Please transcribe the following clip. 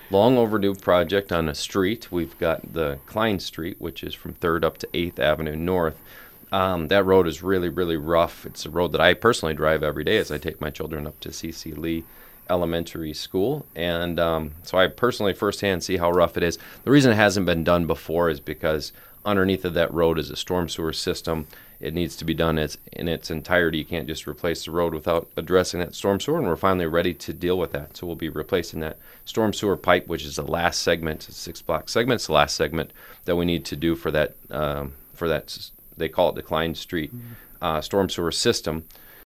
long overdue project on a street. We've got the Klein Street, which is from 3rd up to 8th Avenue North. That road is really, really rough. It's a road that I personally drive every day as I take my children up to C.C. Lee Elementary School. And so I personally firsthand see how rough it is. The reason it hasn't been done before is because underneath of that road is a storm sewer system. It needs to be done in its entirety. You can't just replace the road without addressing that storm sewer, and we're finally ready to deal with that. So we'll be replacing that storm sewer pipe, which is the last segment, 6-block segment. It's the last segment that we need to do for that, they call it the Klein Street storm sewer system.